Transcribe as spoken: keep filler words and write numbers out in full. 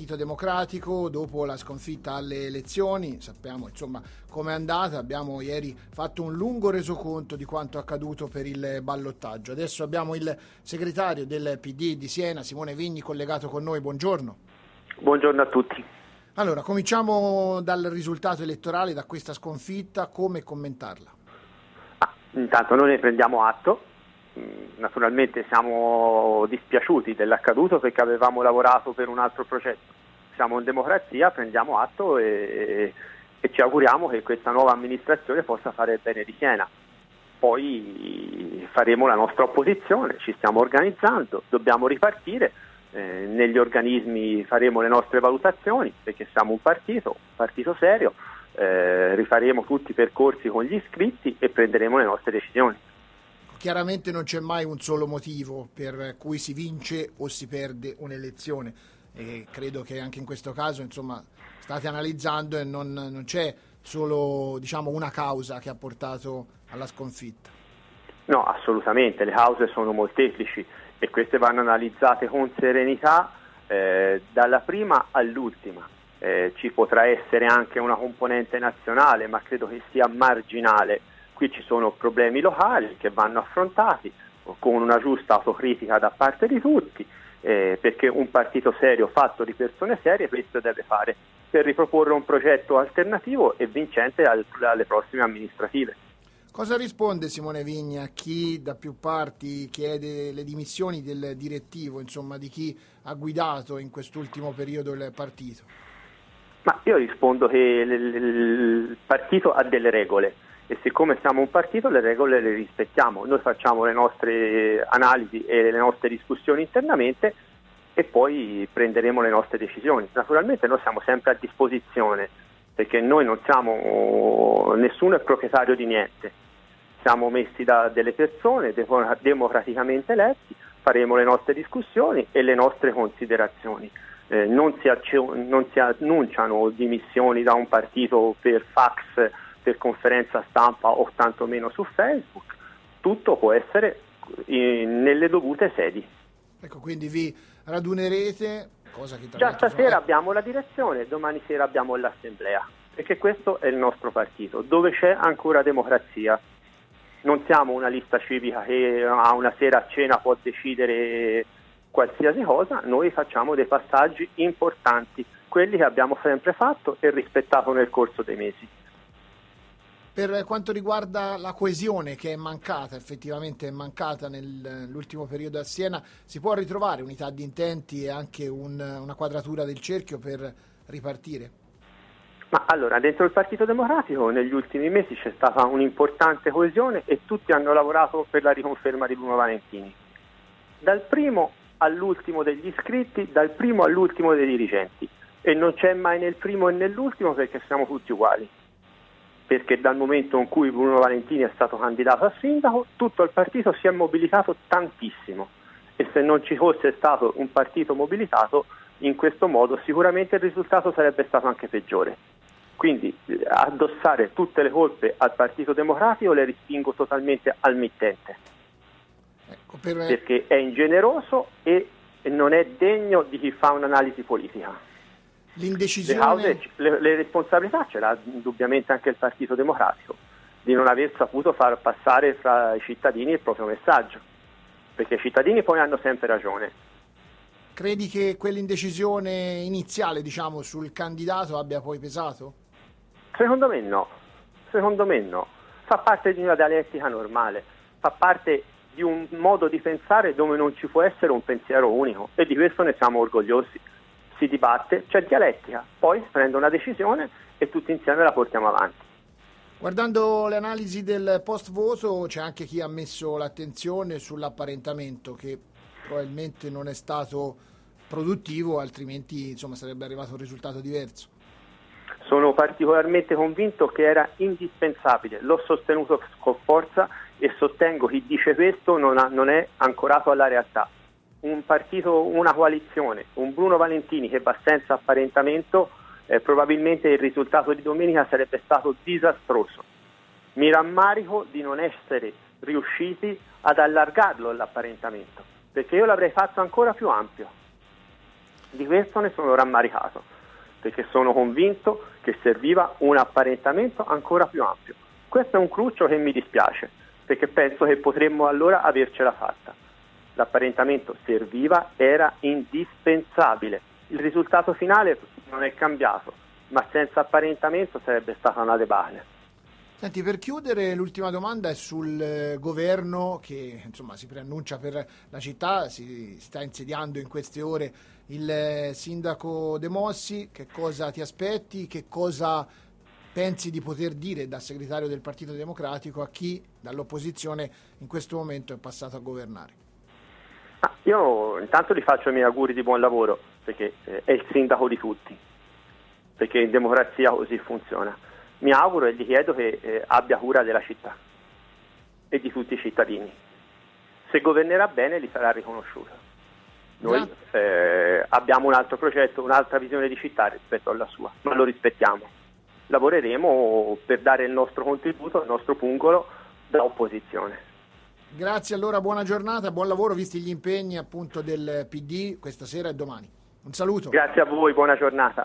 Partito Democratico dopo la sconfitta alle elezioni. Sappiamo insomma com'è andata, abbiamo ieri fatto un lungo resoconto di quanto accaduto per il ballottaggio. Adesso abbiamo il segretario del P D di Siena, Simone Vigni, collegato con noi. Buongiorno. Buongiorno a tutti. Allora, cominciamo dal risultato elettorale, da questa sconfitta, come commentarla? Ah, intanto noi ne prendiamo atto. Naturalmente siamo dispiaciuti dell'accaduto perché avevamo lavorato per un altro progetto. Siamo in democrazia, prendiamo atto e, e ci auguriamo che questa nuova amministrazione possa fare il bene di Siena. Poi faremo la nostra opposizione, ci stiamo organizzando, dobbiamo ripartire, eh, negli organismi faremo le nostre valutazioni perché siamo un partito, un partito serio, eh, rifaremo tutti i percorsi con gli iscritti e prenderemo le nostre decisioni. Chiaramente non c'è mai un solo motivo per cui si vince o si perde un'elezione e credo che anche in questo caso insomma state analizzando e non, non c'è solo diciamo una causa che ha portato alla sconfitta. No, assolutamente, le cause sono molteplici e queste vanno analizzate con serenità eh, dalla prima all'ultima. Eh, ci potrà essere anche una componente nazionale, ma credo che sia marginale. Qui ci sono problemi locali che vanno affrontati con una giusta autocritica da parte di tutti, eh, perché un partito serio fatto di persone serie questo deve fare per riproporre un progetto alternativo e vincente al, alle prossime amministrative. Cosa risponde Simone Vigni a chi da più parti chiede le dimissioni del direttivo, insomma di chi ha guidato in quest'ultimo periodo il partito? Ma io rispondo che il, il partito ha delle regole. E siccome siamo un partito le regole le rispettiamo, noi facciamo le nostre analisi e le nostre discussioni internamente e poi prenderemo le nostre decisioni. Naturalmente noi siamo sempre a disposizione perché noi non siamo, nessuno è proprietario di niente, siamo messi da delle persone democraticamente eletti, faremo le nostre discussioni e le nostre considerazioni. Eh, non, si acce- non si annunciano dimissioni da un partito per fax, per conferenza stampa o tantomeno su Facebook, tutto può essere in, nelle dovute sedi. Ecco, quindi vi radunerete, cosa che tra già l'altro stasera fa... abbiamo la direzione, domani sera abbiamo l'assemblea, perché questo è il nostro partito, dove c'è ancora democrazia. Non siamo una lista civica che a una sera a cena può decidere qualsiasi cosa, noi facciamo dei passaggi importanti, quelli che abbiamo sempre fatto e rispettato nel corso dei mesi. Per quanto riguarda la coesione che è mancata, effettivamente è mancata nell'ultimo periodo a Siena, si può ritrovare unità di intenti e anche un, una quadratura del cerchio per ripartire? Ma allora, dentro il Partito Democratico negli ultimi mesi c'è stata un'importante coesione e tutti hanno lavorato per la riconferma di Bruno Valentini. Dal primo all'ultimo degli iscritti, dal primo all'ultimo dei dirigenti. E non c'è mai né il primo e nell'ultimo perché siamo tutti uguali. Perché dal momento in cui Bruno Valentini è stato candidato a sindaco, tutto il partito si è mobilitato tantissimo e se non ci fosse stato un partito mobilitato in questo modo sicuramente il risultato sarebbe stato anche peggiore. Quindi addossare tutte le colpe al Partito Democratico le respingo totalmente al mittente, ecco, per... perché è ingeneroso e non è degno di chi fa un'analisi politica. L'indecisione... Le, cause, le, le responsabilità ce l'ha indubbiamente anche il Partito Democratico di non aver saputo far passare fra i cittadini il proprio messaggio, perché i cittadini poi hanno sempre ragione. Credi che quell'indecisione iniziale, diciamo, sul candidato abbia poi pesato? Secondo me no, secondo me no. Fa parte di una dialettica normale, fa parte di un modo di pensare dove non ci può essere un pensiero unico e di questo ne siamo orgogliosi. Si dibatte, c'è dialettica, poi si prende una decisione e tutti insieme la portiamo avanti. Guardando le analisi del post voto c'è anche chi ha messo l'attenzione sull'apparentamento che probabilmente non è stato produttivo, altrimenti insomma sarebbe arrivato un risultato diverso. Sono particolarmente convinto che era indispensabile, l'ho sostenuto con forza e sostengo chi dice questo non, ha, non è ancorato alla realtà. Un partito, una coalizione, un Bruno Valentini che va senza apparentamento, eh, probabilmente il risultato di domenica sarebbe stato disastroso. Mi rammarico di non essere riusciti ad allargarlo l'apparentamento, perché io l'avrei fatto ancora più ampio. Di questo ne sono rammaricato, perché sono convinto che serviva un apparentamento ancora più ampio. Questo è un cruccio che mi dispiace, perché penso che potremmo allora avercela fatta. L'apparentamento serviva, era indispensabile. Il risultato finale non è cambiato, ma senza apparentamento sarebbe stata una debacle. Senti, per chiudere, l'ultima domanda è sul eh, governo che insomma si preannuncia per la città, si sta insediando in queste ore il eh, sindaco De Mossi. Che cosa ti aspetti? Che cosa pensi di poter dire da segretario del Partito Democratico a chi dall'opposizione in questo momento è passato a governare? Ah, io intanto gli faccio i miei auguri di buon lavoro, perché eh, è il sindaco di tutti, perché in democrazia così funziona. Mi auguro e gli chiedo che eh, abbia cura della città e di tutti i cittadini. Se governerà bene li sarà riconosciuto. Noi eh, abbiamo un altro progetto, un'altra visione di città rispetto alla sua, ma lo rispettiamo. Lavoreremo per dare il nostro contributo, il nostro pungolo da opposizione. Grazie, allora buona giornata, buon lavoro visti gli impegni appunto del P D questa sera e domani. Un saluto. Grazie a voi, buona giornata.